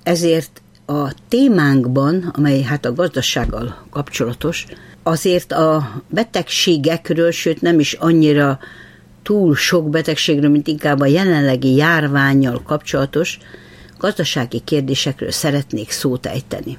ezért a témánkban, amely hát a gazdasággal kapcsolatos, azért a betegségekről, sőt nem is annyira túl sok betegségről, mint inkább a jelenlegi járvánnyal kapcsolatos gazdasági kérdésekről szeretnék szót ejteni.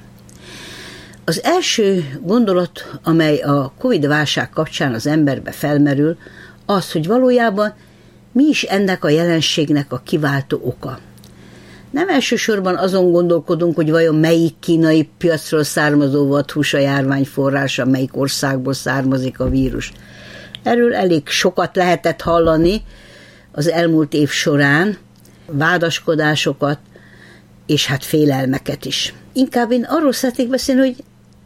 Az első gondolat, amely a Covid-válság kapcsán az emberbe felmerül, az, hogy valójában mi is ennek a jelenségnek a kiváltó oka. Nem elsősorban azon gondolkodunk, hogy vajon melyik kínai piacról származó vadhús a járvány forrása, melyik országból származik a vírus. Erről elég sokat lehetett hallani az elmúlt év során, vádaskodásokat, és hát félelmeket is. Inkább én arról szeretnék beszélni, hogy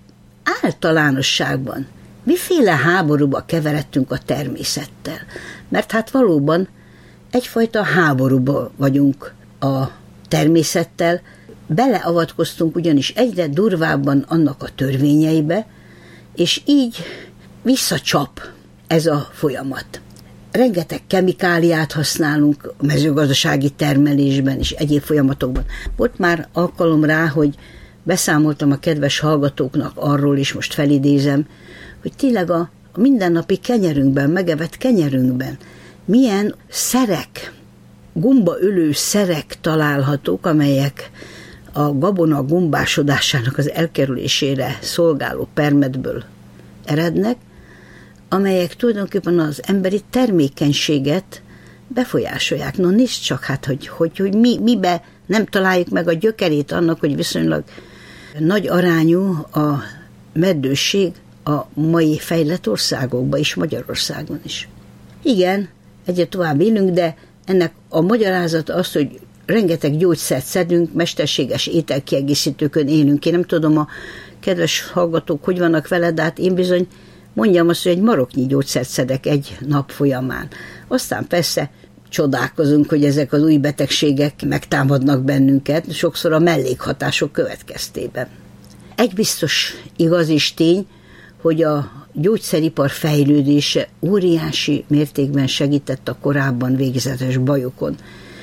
általánosságban miféle háborúba keveredtünk a természettel. Mert hát valóban egyfajta háborúba vagyunk a természettel, beleavatkoztunk ugyanis egyre durvábban annak a törvényeibe, és így visszacsap ez a folyamat. Rengeteg kemikáliát használunk a mezőgazdasági termelésben és egyéb folyamatokban. Volt már alkalom rá, hogy beszámoltam a kedves hallgatóknak arról, és most felidézem, hogy tényleg a mindennapi kenyerünkben, megevett kenyerünkben milyen szerek, gombaölő szerek találhatók, amelyek a gabona gombásodásának az elkerülésére szolgáló permetből erednek, amelyek tulajdonképpen az emberi termékenységet befolyásolják. No, nézd csak hát, hogy mibe nem találjuk meg a gyökerét annak, hogy viszonylag nagy arányú a meddőség a mai fejlett országokban és Magyarországon is. Igen, egyre tovább élünk, de ennek a magyarázat az, hogy rengeteg gyógyszert szedünk, mesterséges ételkiegészítőkön élünk. Én nem tudom, a kedves hallgatók hogy vannak vele, de hát én bizony mondjam azt, hogy egy maroknyi gyógyszert szedek egy nap folyamán. Aztán persze csodálkozunk, hogy ezek az új betegségek megtámadnak bennünket, sokszor a mellékhatások következtében. Egy biztos igaz és tény, hogy a gyógyszeripar fejlődése óriási mértékben segített a korábban végzetes bajokon.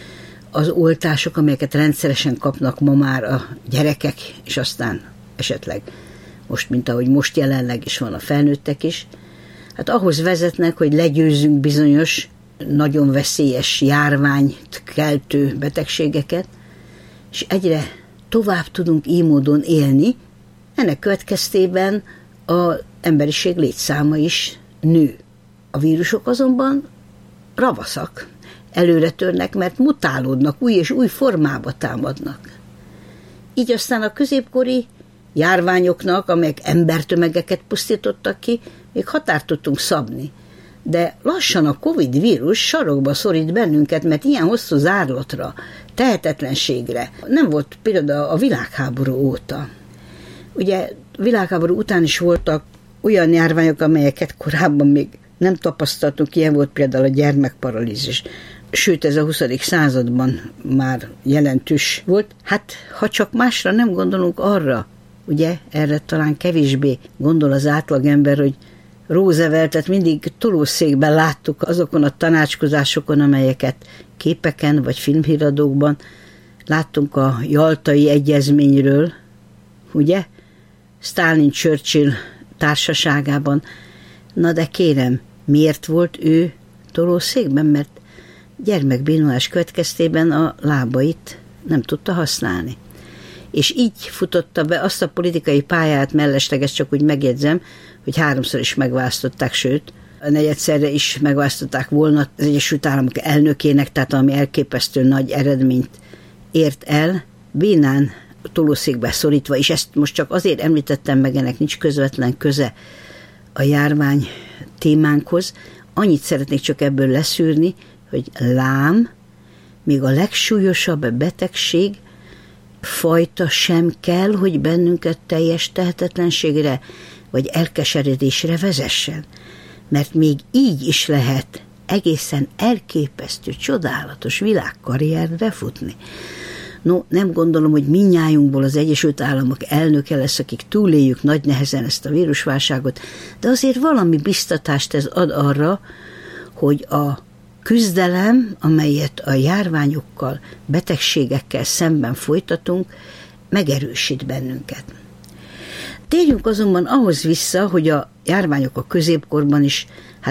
Az oltások, amelyeket rendszeresen kapnak ma már a gyerekek, és aztán esetleg most, mint ahogy most jelenleg is van a felnőttek is, hát ahhoz vezetnek, hogy legyőzzünk bizonyos nagyon veszélyes járványt keltő betegségeket, és egyre tovább tudunk így módon élni. Ennek következtében az emberiség létszáma is nő. A vírusok azonban ravaszak, előre törnek, mert mutálódnak, új és új formába támadnak. Így aztán a középkori járványoknak, amelyek embertömegeket pusztítottak ki, még határt tudtunk szabni. De lassan a Covid vírus sarokba szorít bennünket, mert ilyen hosszú zárlatra, tehetetlenségre nem volt például a világháború óta. Ugye a világháború után is voltak olyan járványok, amelyeket korábban még nem tapasztaltunk, ilyen volt például a gyermekparalízis. Sőt, ez a 20. században már jelentős volt. Hát, ha csak másra nem gondolunk arra, ugye, erre talán kevésbé gondol az átlagember, hogy Rooseveltet mindig tolószékben láttuk azokon a tanácskozásokon, amelyeket képeken vagy filmhíradókban láttunk a Jaltai Egyezményről, ugye, Stalin-Churchill társaságában. Na de kérem, miért volt ő tolószékben? Mert gyermekbénulás következtében a lábait nem tudta használni. És így futotta be azt a politikai pályát mellesleges, csak úgy megjegyzem, hogy 3-szor is megválasztották, sőt, a negyedszerre is megválasztották volna az Egyesült Államok elnökének, tehát ami elképesztő nagy eredményt ért el, bénán tolószékbe szorítva, és ezt most csak azért említettem meg, ennek nincs közvetlen köze a járvány témánkhoz. Annyit szeretnék csak ebből leszűrni, hogy lám, még a legsúlyosabb betegség fajta sem kell, hogy bennünket teljes tehetetlenségre vagy elkeseredésre vezessen. Mert még így is lehet egészen elképesztő, csodálatos világkarrierre futni. No, nem gondolom, hogy mindnyájunkból az Egyesült Államok elnöke lesz, akik túléljük nagy nehezen ezt a vírusválságot, de azért valami biztatást ez ad arra, hogy a küzdelem, amelyet a járványokkal, betegségekkel szemben folytatunk, megerősít bennünket. Térjünk azonban ahhoz vissza, hogy a járványok a középkorban is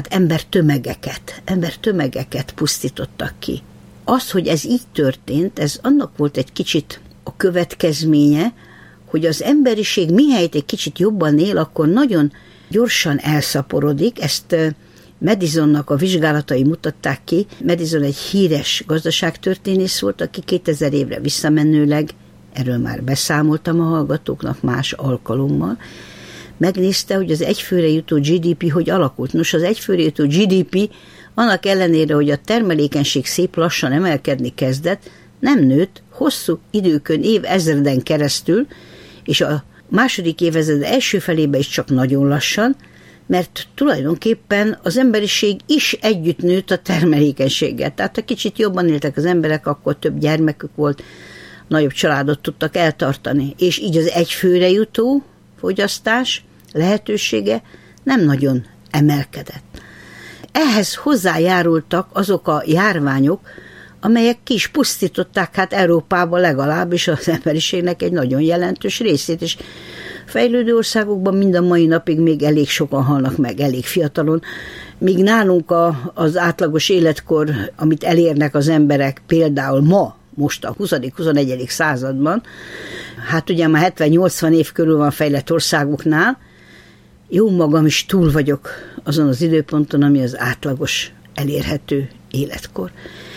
embertömegeket pusztítottak ki. Az, hogy ez így történt, ez annak volt egy kicsit a következménye, hogy az emberiség mihelyt egy kicsit jobban él, akkor nagyon gyorsan elszaporodik. Ezt Madisonnak a vizsgálatai mutatták ki. Madison egy híres gazdaságtörténész volt, aki 2000 évre visszamenőleg, erről már beszámoltam a hallgatóknak más alkalommal, megnézte, hogy az egyfőre jutó GDP hogy alakult. Nos, az egyfőre jutó GDP annak ellenére, hogy a termelékenység szép lassan emelkedni kezdett, nem nőtt hosszú időkön, évezreden keresztül, és a második évezred első felébe is csak nagyon lassan, mert tulajdonképpen az emberiség is együtt nőtt a termelékenységgel. Tehát ha kicsit jobban éltek az emberek, akkor több gyermekük volt, nagyobb családot tudtak eltartani. És így az egyfőre jutó fogyasztás lehetősége nem nagyon emelkedett. Ehhez hozzájárultak azok a járványok, amelyek ki is pusztították Európában legalábbis az emberiségnek egy nagyon jelentős részét, és fejlődő országokban mind a mai napig még elég sokan halnak meg, elég fiatalon. Míg nálunk az átlagos életkor, amit elérnek az emberek például most a 20.-21. században, ugye már 70-80 év körül van fejlett országoknál, jó magam is túl vagyok azon az időponton, ami az átlagos elérhető életkor.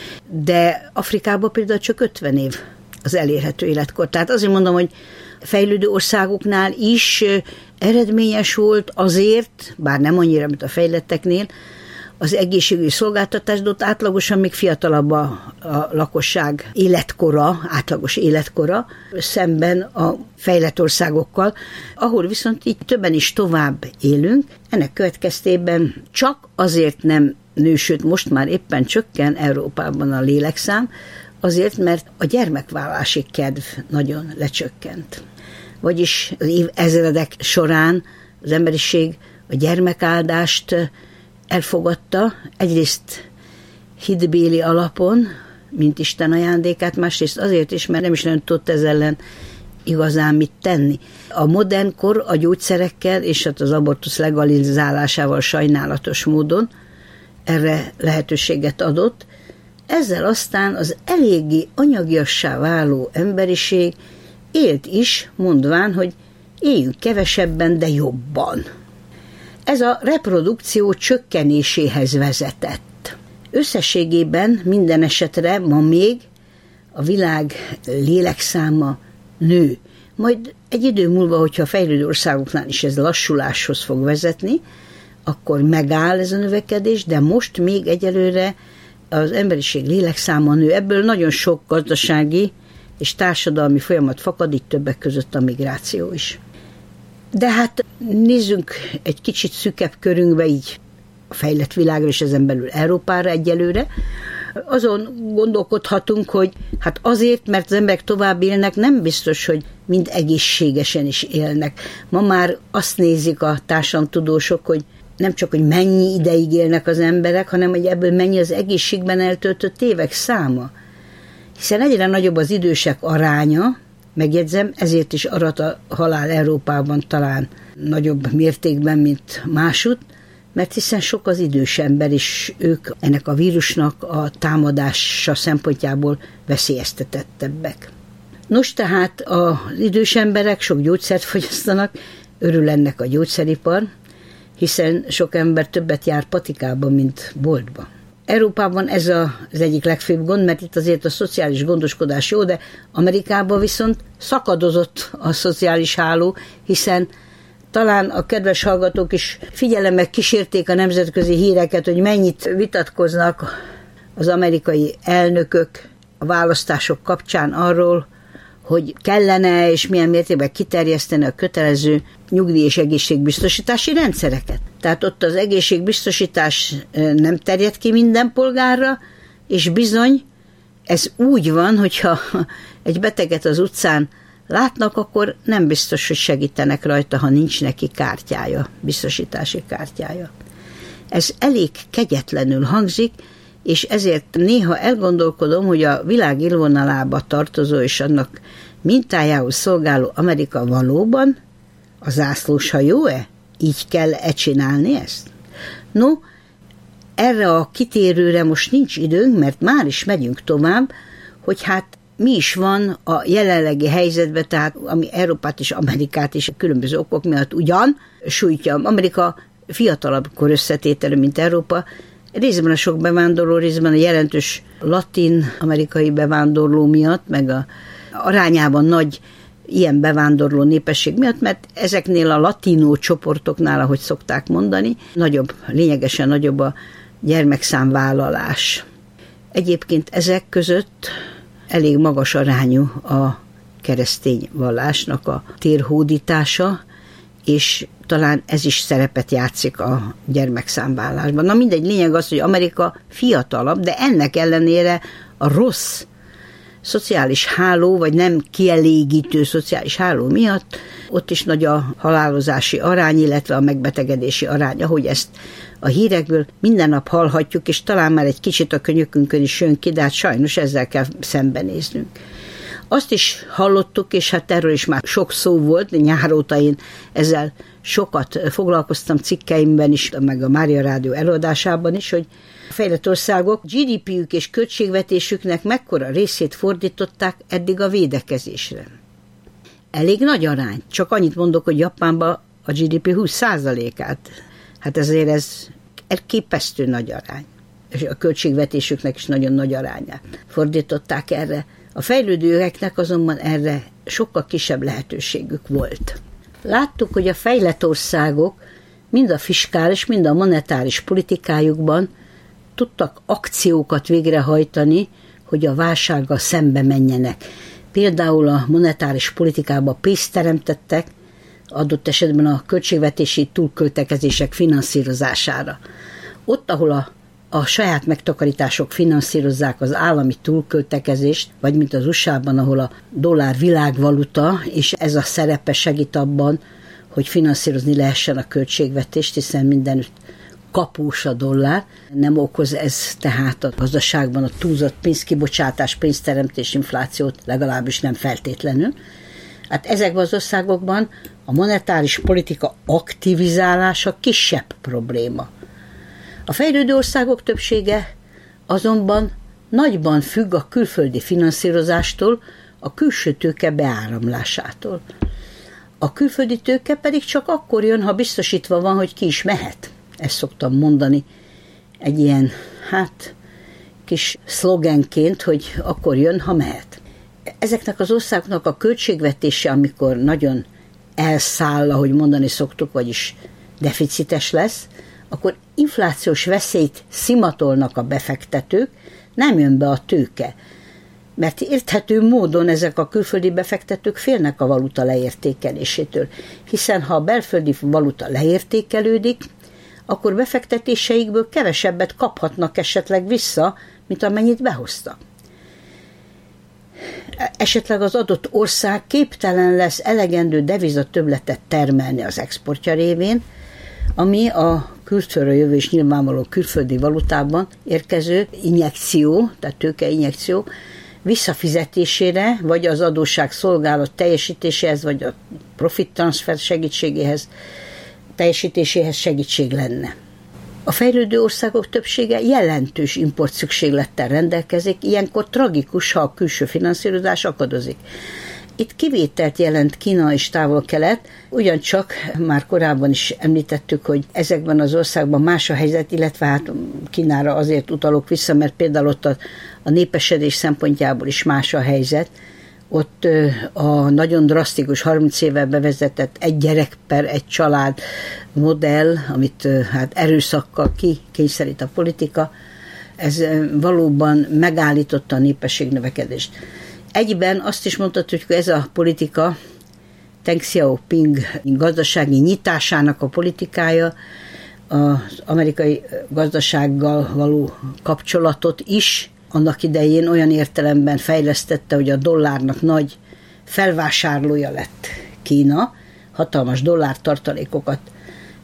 De Afrikában például csak 50 év az elérhető életkor. Tehát azért mondom, hogy fejlődő országoknál is eredményes volt azért, bár nem annyira, mint a fejletteknél, az egészségügyi szolgáltatás, de ott átlagosan még fiatalabb a lakosság életkora, átlagos életkora, szemben a fejlett országokkal, ahol viszont így többen is tovább élünk. Ennek következtében csak azért nem nő, sőt most már éppen csökken Európában a lélekszám, azért, mert a gyermekvállalási kedv nagyon lecsökkent. Vagyis az évezredek során az emberiség a gyermekáldást elfogadta, egyrészt hitbéli alapon, mint Isten ajándékát, másrészt azért is, mert nem is nagyon tudott ez ellen igazán mit tenni. A modern kor a gyógyszerekkel és az abortusz legalizálásával sajnálatos módon erre lehetőséget adott. Ezzel aztán az eléggé anyagiassá váló emberiség élt is, mondván, hogy éljünk kevesebben, de jobban. Ez a reprodukció csökkenéséhez vezetett. Összességében minden esetre ma még a világ lélekszáma nő. Majd egy idő múlva, hogyha a fejlődő országoknál is ez lassuláshoz fog vezetni, akkor megáll ez a növekedés, de most még egyelőre az emberiség lélekszáma nő. Ebből nagyon sok gazdasági és társadalmi folyamat fakad, így többek között a migráció is. De nézzünk egy kicsit szűkebb körünkbe, így a fejlett világra és ezen belül Európára egyelőre. Azon gondolkodhatunk, hogy azért, mert az emberek tovább élnek, nem biztos, hogy mind egészségesen is élnek. Ma már azt nézik a társadalomtudósok, hogy nem csak, hogy mennyi ideig élnek az emberek, hanem hogy ebből mennyi az egészségben eltöltött évek száma. Hiszen egyre nagyobb az idősek aránya, megjegyzem, ezért is arat a halál Európában talán nagyobb mértékben, mint másutt, mert hiszen sok az idős ember, és ők ennek a vírusnak a támadása szempontjából veszélyeztetettebbek. Nos, tehát az idős emberek sok gyógyszert fogyasztanak, örül ennek a gyógyszeripar, hiszen sok ember többet jár patikában, mint boltba. Európában ez az egyik legfőbb gond, mert itt azért a szociális gondoskodás jó, de Amerikában viszont szakadozott a szociális háló, hiszen talán a kedves hallgatók is figyelemmel kísérték a nemzetközi híreket, hogy mennyit vitatkoznak az amerikai elnökök a választások kapcsán arról, hogy kellene és milyen mértékben kiterjeszteni a kötelező nyugdíj- és egészségbiztosítási rendszereket. Tehát ott az egészségbiztosítás nem terjed ki minden polgárra, és bizony ez úgy van, hogyha egy beteget az utcán látnak, akkor nem biztos, hogy segítenek rajta, ha nincs neki kártyája, biztosítási kártyája. Ez elég kegyetlenül hangzik, és ezért néha elgondolkodom, hogy a világ élvonalába tartozó és annak mintájául szolgáló Amerika valóban a zászlós hajó-e? Így kell csinálni ezt? No, erre a kitérőre most nincs időnk, mert már is megyünk tovább, hogy hát mi is van a jelenlegi helyzetben, tehát ami Európát és Amerikát is különböző okok miatt ugyan sújtja. Amerika fiatalabb kor összetételű, mint Európa, részben a sok bevándorló, részben a jelentős latin-amerikai bevándorló miatt, meg a arányában nagy ilyen bevándorló népesség miatt, mert ezeknél a latinó csoportoknál, ahogy szokták mondani, lényegesen nagyobb a gyermekszámvállalás. Egyébként ezek között elég magas arányú a keresztény vallásnak a térhódítása, és talán ez is szerepet játszik a gyermekszámvállalásban. Na mindegy, lényeg az, hogy Amerika fiatalabb, de ennek ellenére a rossz szociális háló, vagy nem kielégítő szociális háló miatt ott is nagy a halálozási arány, illetve a megbetegedési arány, ahogy ezt a hírekből minden nap hallhatjuk, és talán már egy kicsit a könyökünkön is jön ki, de hát sajnos ezzel kell szembenéznünk. Azt is hallottuk, és hát erről is már sok szó volt, nyár óta én ezzel sokat foglalkoztam cikkeimben is, meg a Mária Rádió előadásában is, hogy a fejlett országok GDP-jük és költségvetésüknek mekkora részét fordították eddig a védekezésre. Elég nagy arány. Csak annyit mondok, hogy Japánban a GDP 20%-át. Hát ezért ez elképesztő nagy arány. És a költségvetésüknek is nagyon nagy arányát fordították erre. A fejlődőeknek azonban erre sokkal kisebb lehetőségük volt. Láttuk, hogy a fejlett országok mind a fiskális, mind a monetáris politikájukban tudtak akciókat végrehajtani, hogy a válsággal szembe menjenek. Például a monetáris politikában pénzt teremtettek, adott esetben a költségvetési túlköltekezések finanszírozására. Ott, ahol a saját megtakarítások finanszírozzák az állami túlköltekezést, vagy mint az USA-ban, ahol a dollár világvaluta, és ez a szerepe segít abban, hogy finanszírozni lehessen a költségvetést, hiszen mindenütt kapós a dollár. Nem okoz ez tehát a gazdaságban a túlzott pénzkibocsátás, pénzteremtés, inflációt, legalábbis nem feltétlenül. Hát ezekben az országokban a monetáris politika aktivizálása kisebb probléma. A fejlődő országok többsége azonban nagyban függ a külföldi finanszírozástól, a külső tőke beáramlásától. A külföldi tőke pedig csak akkor jön, ha biztosítva van, hogy ki is mehet. Ezt szoktam mondani egy ilyen, kis szlogenként, hogy akkor jön, ha mehet. Ezeknek az országoknak a költségvetése, amikor nagyon elszáll, ahogy mondani szoktuk, vagyis deficites lesz, akkor inflációs veszélyt szimatolnak a befektetők, nem jön be a tőke. Mert érthető módon ezek a külföldi befektetők félnek a valuta leértékelésétől, hiszen ha a belföldi valuta leértékelődik, akkor befektetéseikből kevesebbet kaphatnak esetleg vissza, mint amennyit behoztak. Esetleg az adott ország képtelen lesz elegendő devizatöbbletet termelni az exportja révén, ami a külföldről jövő és nyilvánvaló külföldi valutában érkező injekció, tehát tőkeinjekció visszafizetésére, vagy az adósság szolgálat teljesítéséhez, vagy a profit transfer teljesítéséhez segítség lenne. A fejlődő országok többsége jelentős importszükséglettel rendelkezik, ilyenkor tragikus, ha a külső finanszírozás akadozik. Itt kivételt jelent Kína és Távol-Kelet, ugyancsak már korábban is említettük, hogy ezekben az országban más a helyzet, illetve hát Kínára azért utalok vissza, mert például ott a népesedés szempontjából is más a helyzet. Ott a nagyon drasztikus 30 éve bevezetett egy gyerek per egy család modell, amit erőszakkal kikényszerít a politika, ez valóban megállította a népességnövekedést. Egyben azt is mondhatjuk, hogy ez a politika, Deng Xiaoping gazdasági nyitásának a politikája az amerikai gazdasággal való kapcsolatot is annak idején olyan értelemben fejlesztette, hogy a dollárnak nagy felvásárlója lett Kína, hatalmas dollártartalékokat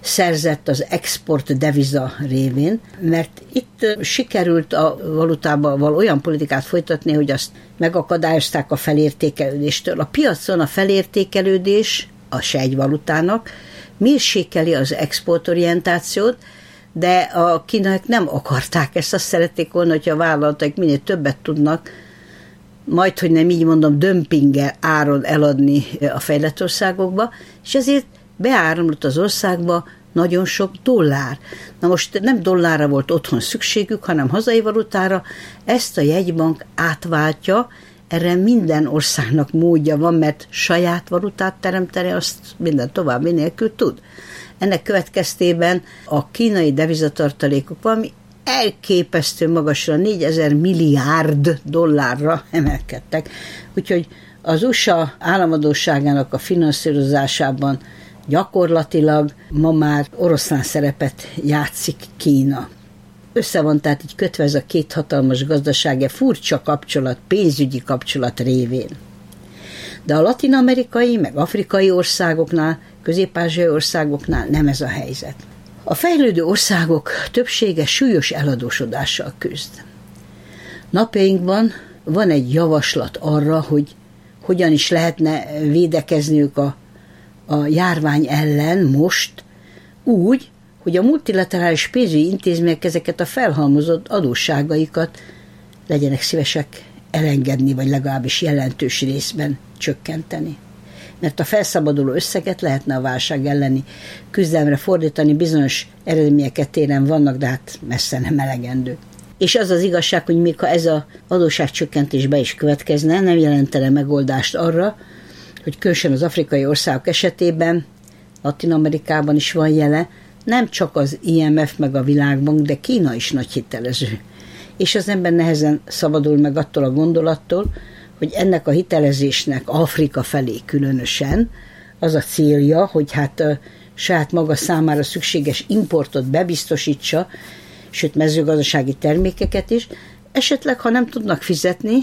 szerzett az export deviza révén, mert itt sikerült a valutában való olyan politikát folytatni, hogy azt megakadályozták a felértékelődéstől. A piacon a felértékelődés a sejtvalutának mérsékeli az exportorientációt, de a kínaiak nem akarták ezt, azt szerették volna, hogyha a vállalatok minél többet tudnak, majd, hogy nem így mondom, dömpinggel áron eladni a fejlett országokba, és ezért beáramlott az országba nagyon sok dollár. Na most nem dollárra volt otthon szükségük, hanem hazai valutára. Ezt a jegybank átváltja, erre minden országnak módja van, mert saját valutát teremteni, azt minden további nélkül tud. Ennek következtében a kínai devizatartalékok valami elképesztő magasra, 4000 milliárd dollárra emelkedtek. Úgyhogy az USA államadósságának a finanszírozásában gyakorlatilag ma már oroszlán szerepet játszik Kína. Össze van tehát így kötve ez a két hatalmas gazdasága, furcsa kapcsolat, pénzügyi kapcsolat révén. De a latin-amerikai, meg afrikai országoknál, közép-ázsiai országoknál nem ez a helyzet. A fejlődő országok többsége súlyos eladósodással küzd. Napjainkban van egy javaslat arra, hogy hogyan is lehetne védekezniük a járvány ellen most úgy, hogy a multilaterális pénzügyi intézmények ezeket a felhalmozott adósságaikat legyenek szívesek elengedni, vagy legalábbis jelentős részben csökkenteni. Mert a felszabaduló összeget lehetne a válság elleni küzdelemre fordítani, bizonyos eredményeket téren vannak, de hát messze nem elegendő. És az az igazság, hogy még ha ez az adósságcsökkentés be is következne, nem jelentene megoldást arra, hogy különösen az afrikai országok esetében, Latin-Amerikában is van jele, nem csak az IMF meg a Világbank, de Kína is nagy hitelező. És az ember nehezen szabadul meg attól a gondolattól, hogy ennek a hitelezésnek Afrika felé különösen az a célja, hogy hát saját maga számára szükséges importot bebiztosítsa, sőt mezőgazdasági termékeket is, esetleg ha nem tudnak fizetni,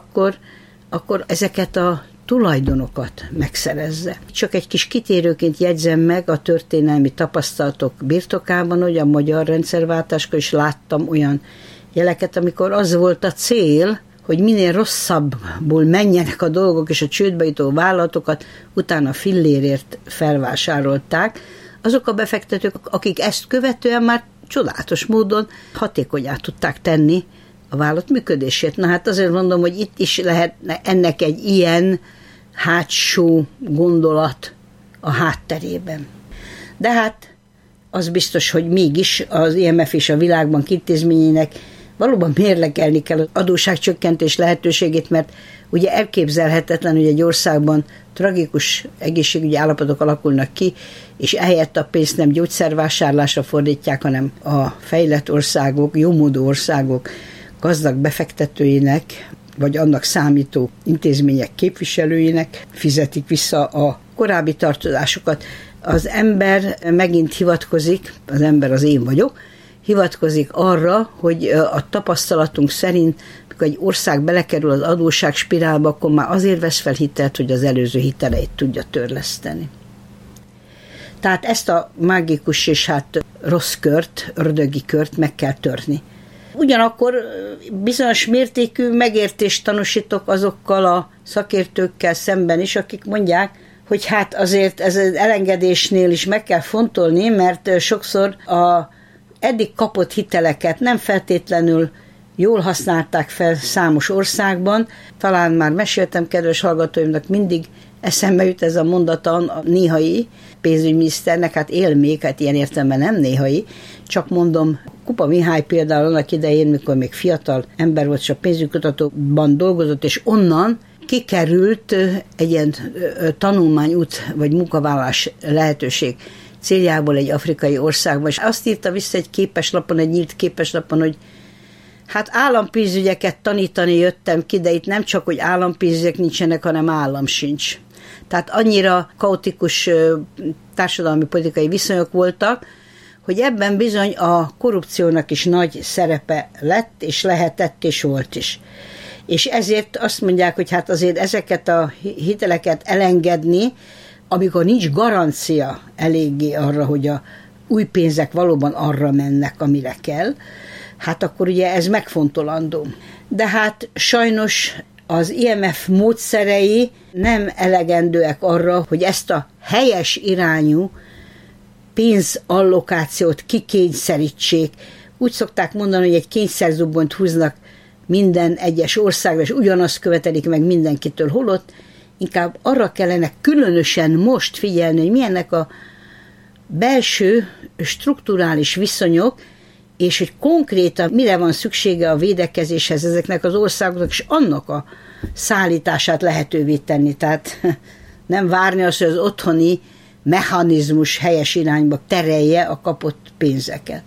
akkor ezeket a tulajdonokat megszerezze. Csak egy kis kitérőként jegyzem meg a történelmi tapasztalatok birtokában, hogy a magyar rendszerváltáskor is láttam olyan jeleket, amikor az volt a cél, hogy minél rosszabbul menjenek a dolgok, és a csődbe jutó vállalatokat utána fillérért felvásárolták. Azok a befektetők, akik ezt követően már csodálatos módon hatékonnyá tudták tenni a vállalat működését. Na hát azért mondom, hogy itt is lehetne ennek egy ilyen hátsó gondolat a hátterében. De hát az biztos, hogy mégis az IMF és a Világbank intézményének valóban mérlegelni kell az adósságcsökkentés lehetőségét, mert ugye elképzelhetetlen, hogy egy országban tragikus egészségügyi állapotok alakulnak ki, és ehelyett a pénzt nem gyógyszervásárlásra fordítják, hanem a fejlett országok, jómódú országok gazdag befektetőinek, vagy annak számító intézmények képviselőinek fizetik vissza a korábbi tartozásokat. Az ember megint hivatkozik, az ember az én vagyok, hivatkozik arra, hogy a tapasztalatunk szerint, amikor egy ország belekerül az adósság spirálba, akkor már azért vesz fel hitelt, hogy az előző hiteleit tudja törleszteni. Tehát ezt a mágikus és hát rossz kört, ördögi kört meg kell törni. Ugyanakkor bizonyos mértékű megértést tanúsítok azokkal a szakértőkkel szemben is, akik mondják, hogy hát azért ez az elengedésnél is meg kell fontolni, mert sokszor a eddig kapott hiteleket nem feltétlenül jól használták fel számos országban. Talán már meséltem kedves hallgatóimnak, mindig eszembe jut ez a mondata a néhai pénzügyminiszternek, hát él még, hát ilyen értelemben nem néhai, csak mondom, Kupa Mihály például annak idején, mikor még fiatal ember volt, és a pénzügykutatóban dolgozott, és onnan kikerült egy ilyen tanulmányút, vagy munkavállalás lehetőség céljából egy afrikai országba, és azt írta vissza egy képeslapon, egy nyílt képeslapon, hogy hát állampénzügyeket tanítani jöttem ki, de itt nem csak, hogy állampénzügyek nincsenek, hanem állam sincs. Tehát annyira kaotikus társadalmi politikai viszonyok voltak, hogy ebben bizony a korrupciónak is nagy szerepe lett, és lehetett, és volt is. És ezért azt mondják, hogy hát azért ezeket a hiteleket elengedni, amikor nincs garancia eléggé arra, hogy a új pénzek valóban arra mennek, amire kell, hát akkor ugye ez megfontolandó. De hát sajnos az IMF módszerei nem elegendőek arra, hogy ezt a helyes irányú pénzallokációt kikényszerítsék. Úgy szokták mondani, hogy egy kényszerzubbonyt húznak minden egyes országra, és ugyanazt követelik meg mindenkitől, holott inkább arra kellene különösen most figyelni, hogy milyennek a belső strukturális viszonyok, és hogy konkrétan mire van szüksége a védekezéshez ezeknek az országoknak, és annak a szállítását lehetővé tenni. Tehát nem várni azt, hogy az otthoni mechanizmus helyes irányba terelje a kapott pénzeket.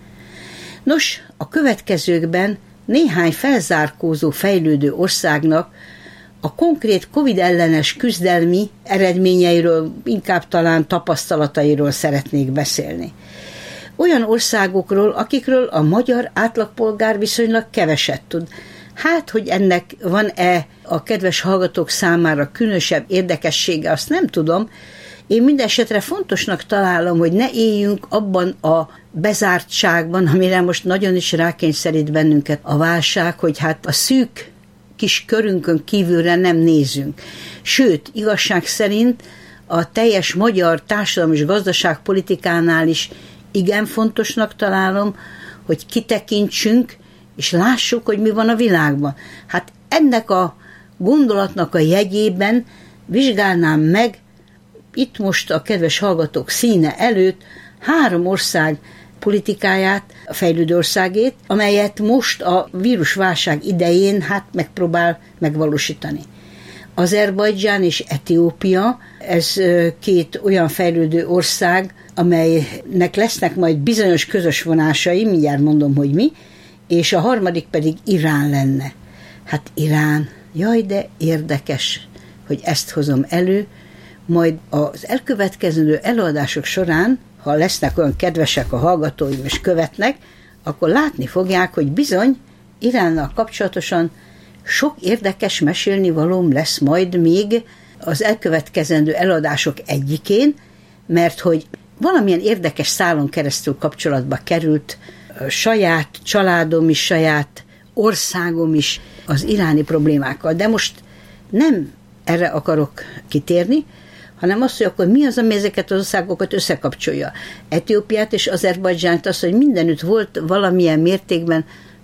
Nos, a következőkben néhány felzárkózó fejlődő országnak a konkrét Covid ellenes küzdelmi eredményeiről, inkább talán tapasztalatairól szeretnék beszélni. Olyan országokról, akikről a magyar átlagpolgár viszonylag keveset tud. Hát, hogy ennek van-e a kedves hallgatók számára különösebb érdekessége, azt nem tudom. Én mindenesetre fontosnak találom, hogy ne éljünk abban a bezártságban, amire most nagyon is rákényszerít bennünket a válság, hogy hát a szűk kis körünkön kívülre nem nézünk. Sőt, igazság szerint a teljes magyar társadalmi és gazdaságpolitikánál is igen fontosnak találom, hogy kitekintsünk, és lássuk, hogy mi van a világban. Hát ennek a gondolatnak a jegyében vizsgálnám meg itt most a kedves hallgatók színe előtt 3 ország politikáját, a fejlődő országét, amelyet most a vírusválság idején megpróbál megvalósítani. Azerbajdzsán és Etiópia, ez 2 olyan fejlődő ország, amelynek lesznek majd bizonyos közös vonásai, mindjárt mondom, hogy mi, és a harmadik pedig Irán lenne. Hát Irán, jaj, de érdekes, hogy ezt hozom elő, majd az elkövetkező előadások során, ha lesznek olyan kedvesek a hallgatóim és követnek, akkor látni fogják, hogy bizony Iránnal kapcsolatosan sok érdekes mesélnivalóm lesz majd még az elkövetkezendő előadások egyikén, mert hogy valamilyen érdekes szálon keresztül kapcsolatba került saját családom is, saját országom is az iráni problémákkal. De most nem erre akarok kitérni, hanem azt, hogy akkor mi az, ami ezeket az országokat összekapcsolja. Etiópiát és Azerbajdzsánt az, hogy mindenütt volt valamilyen mértékben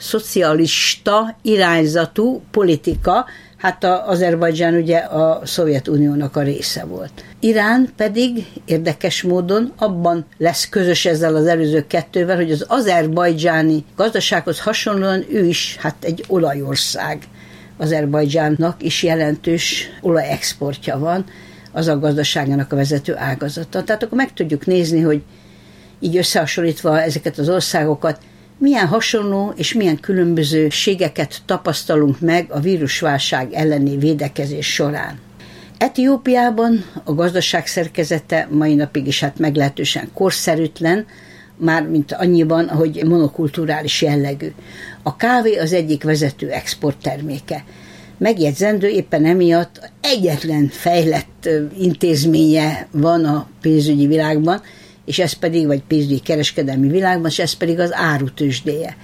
szocialista irányzatú politika, hát Azerbajdzsán ugye a Szovjetuniónak a része volt. Irán pedig érdekes módon abban lesz közös ezzel az előző 2-vel, hogy az azerbajdzsáni gazdasághoz hasonlóan ő is egy olajország. Azerbajdzsánnak is jelentős olajexportja van, az a gazdaságának a vezető ágazata. Tehát akkor meg tudjuk nézni, hogy így összehasonlítva ezeket az országokat, milyen hasonló és milyen különbözőségeket tapasztalunk meg a vírusválság elleni védekezés során. Etiópiában a gazdaság szerkezete mai napig is meglehetősen korszerűtlen, mármint annyiban, hogy monokulturális jellegű. A kávé az egyik vezető exportterméke. Megjegyzendő, éppen emiatt egyetlen fejlett intézménye van a pénzügyi világban, és ez pedig, vagy pénzügyi kereskedelmi világban, és ez pedig az árutőzsdéje.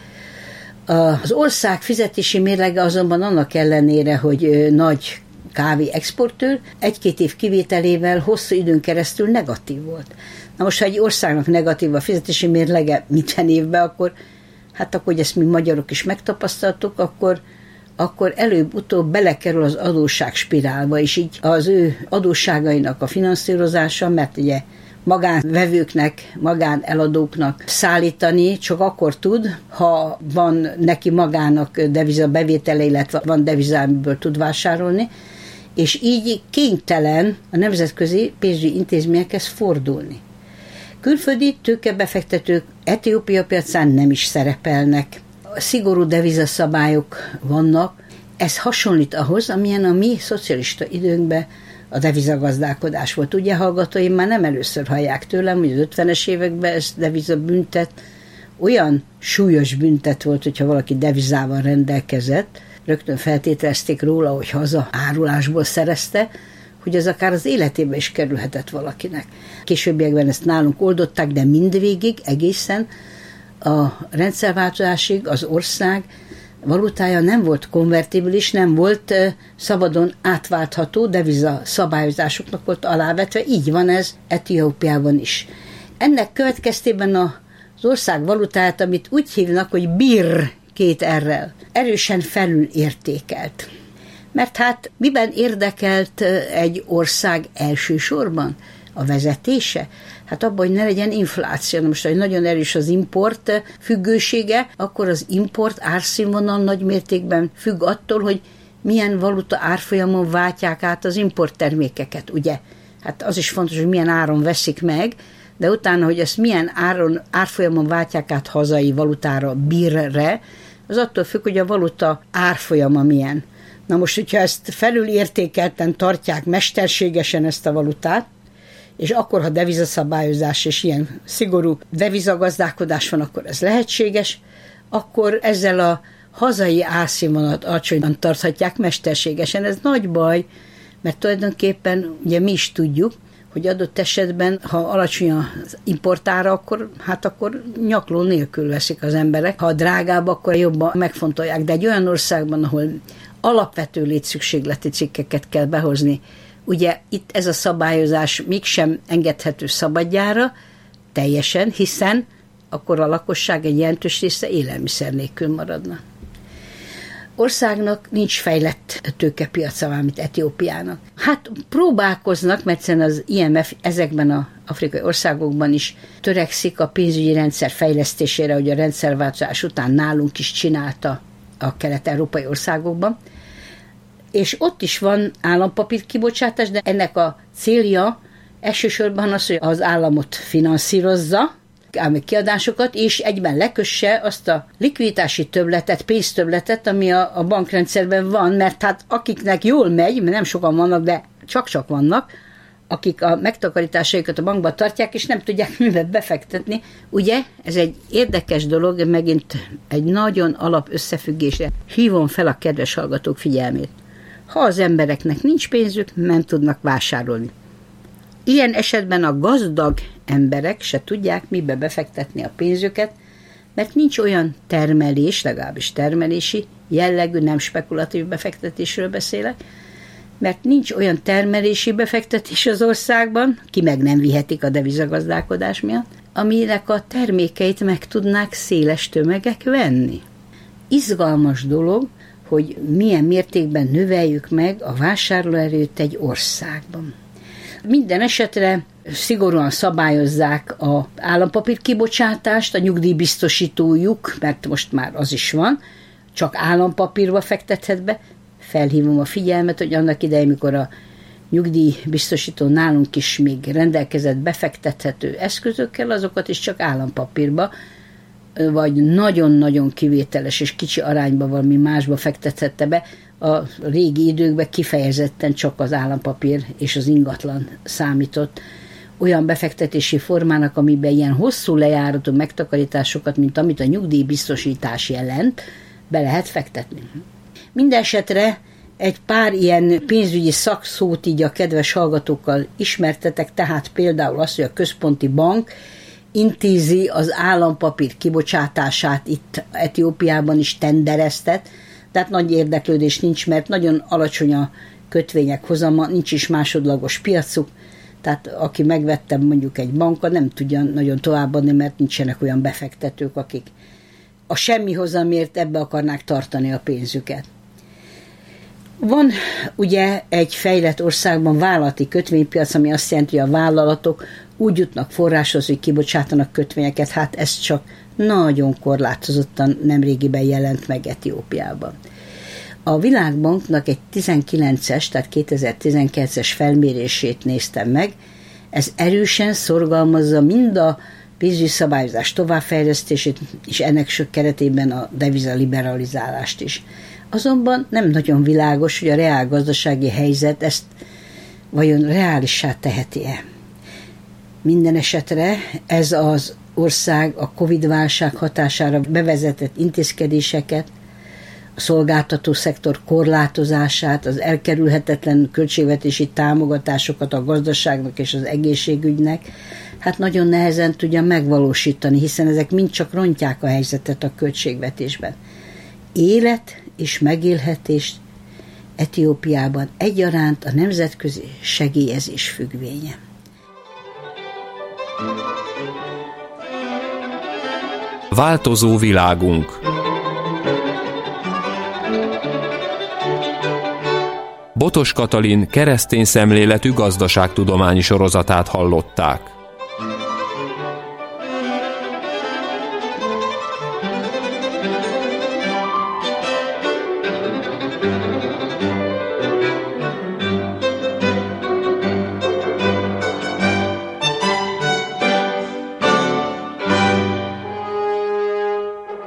Az ország fizetési mérlege azonban annak ellenére, hogy nagy kávé exportőr, 1-2 év kivételével hosszú időn keresztül negatív volt. Na most, ha egy országnak negatív a fizetési mérlege minden évben, akkor hogy ezt mi magyarok is megtapasztaltuk, akkor előbb-utóbb belekerül az adósságspirálba, és így az ő adósságainak a finanszírozása, mert ugye magánvevőknek, magáneladóknak szállítani csak akkor tud, ha van neki magának devizabevétele, illetve van deviza, amiből tud vásárolni, és így kénytelen a nemzetközi pénzügyi intézményekhez fordulni. Külföldi tőkebefektetők Etiópia piacán nem is szerepelnek. Szigorú devizaszabályok vannak. Ez hasonlít ahhoz, amilyen a mi szocialista időnkben a devizagazdálkodás volt. Ugye, hallgatóim, már nem először hallják tőlem, hogy az 50-es években ez devizabüntet olyan súlyos büntet volt, hogyha valaki devizával rendelkezett, rögtön feltételezték róla, hogy haza árulásból szerezte, hogy az akár az életébe is kerülhetett valakinek. Későbbiekben ezt nálunk oldották, de mindvégig, egészen a rendszerváltozásig az ország valutája nem volt konvertibilis, nem volt szabadon átváltható, deviza szabályozásoknak volt alávetve, így van ez Etiópiában is. Ennek következtében az ország valutáját, amit úgy hívnak, hogy birr 2 R-rel, erősen felülértékelt. Mert hát miben érdekelt egy ország elsősorban? A vezetése? Hát abban, hogy ne legyen infláció. Most, hogy nagyon erős az import függősége, akkor az import árszínvonal nagy mértékben függ attól, hogy milyen valuta árfolyamon váltják át az importtermékeket, ugye? Hát az is fontos, hogy milyen áron veszik meg, de utána, hogy ezt milyen árfolyamon váltják át hazai valutára, birrre, az attól függ, hogy a valuta árfolyama milyen. Na most, hogyha ezt felülértékelten tartják mesterségesen ezt a valutát, és akkor, ha devizaszabályozás és ilyen szigorú devizagazdálkodás van, akkor ez lehetséges, akkor ezzel a hazai árszínvonalat alacsonyan tarthatják mesterségesen. Ez nagy baj, mert tulajdonképpen ugye mi is tudjuk, hogy adott esetben, ha alacsony az importára, akkor nyakló nélkül veszik az emberek. Ha drágább, akkor jobban megfontolják. De egy olyan országban, ahol alapvető létszükségleti cikkeket kell behozni, ugye itt ez a szabályozás mégsem engedhető szabadjára teljesen, hiszen akkor a lakosság egy jelentős része élelmiszer nélkül maradna. Országnak nincs fejlett tőkepiaca, mint Etiópiának. Hát próbálkoznak, mert az IMF ezekben az afrikai országokban is törekszik a pénzügyi rendszer fejlesztésére, hogy a rendszerváltozás után nálunk is csinálta a kelet-európai országokban. És ott is van állampapír kibocsátás, de ennek a célja elsősorban az, hogy az államot finanszírozza, állami kiadásokat, és egyben lekösse azt a likviditási többletet, pénztöbbletet, ami a bankrendszerben van, mert hát akiknek jól megy, mert nem sokan vannak, de csak vannak, akik a megtakarításaikat a bankba tartják, és nem tudják mivel befektetni. Ugye, ez egy érdekes dolog, megint egy nagyon alap összefüggésre hívom fel a kedves hallgatók figyelmét. Ha az embereknek nincs pénzük, nem tudnak vásárolni. Ilyen esetben a gazdag emberek se tudják mibe befektetni a pénzüket, mert nincs olyan termelés, legalábbis termelési jellegű, nem spekulatív befektetésről beszélek, mert nincs olyan termelési befektetés az országban, ki meg nem vihetik a devizagazdálkodás miatt, aminek a termékeit meg tudnák széles tömegek venni. Izgalmas dolog, hogy milyen mértékben növeljük meg a vásárlóerőt egy országban. Minden esetre szigorúan szabályozzák az állampapír kibocsátást, a nyugdíjbiztosítójuk, mert most már az is van, csak állampapírba fektethet be. Felhívom a figyelmet, hogy annak idején, mikor a nyugdíjbiztosító nálunk is még rendelkezett befektethető eszközökkel, azokat is csak állampapírba, vagy nagyon-nagyon kivételes és kicsi arányban valami másba fektethette be. A régi időkben kifejezetten csak az állampapír és az ingatlan számított olyan befektetési formának, amiben ilyen hosszú lejáratú megtakarításokat, mint amit a nyugdíjbiztosítás jelent, be lehet fektetni. Mindenesetre egy pár ilyen pénzügyi szakszót így a kedves hallgatókkal ismertetek, tehát például az, hogy a központi bank intézi az állampapír kibocsátását, itt Etiópiában is tendereztet, tehát nagy érdeklődés nincs, mert nagyon alacsony a kötvények hozama, nincs is másodlagos piacuk, tehát aki megvette mondjuk egy bankot, nem tudja nagyon továbbadni, mert nincsenek olyan befektetők, akik a semmi hozamért ebbe akarnák tartani a pénzüket. Van ugye egy fejlett országban vállalati kötvénypiac, ami azt jelenti, hogy a vállalatok úgy jutnak forráshoz, hogy kibocsátanak kötvényeket, hát ez csak nagyon korlátozottan nemrégiben jelent meg Etiópiában. A Világbanknak egy 19-es, tehát 2019-es felmérését néztem meg, ez erősen szorgalmazza mind a pénzügyi szabályozás továbbfejlesztését, és ennek keretében a deviza liberalizálást is. Azonban nem nagyon világos, hogy a reálgazdasági helyzet ezt vajon reálissá teheti-e. Minden esetre ez az ország a Covid-válság hatására bevezetett intézkedéseket szolgáltató szektor korlátozását, az elkerülhetetlen költségvetési támogatásokat a gazdaságnak és az egészségügynek, hát nagyon nehezen tudja megvalósítani, hiszen ezek mind csak rontják a helyzetet a költségvetésben. Élet és megélhetést Etiópiában egyaránt a nemzetközi segélyezés függvénye. Változó világunk. Botos Katalin keresztény szemléletű gazdaságtudományi sorozatát hallották.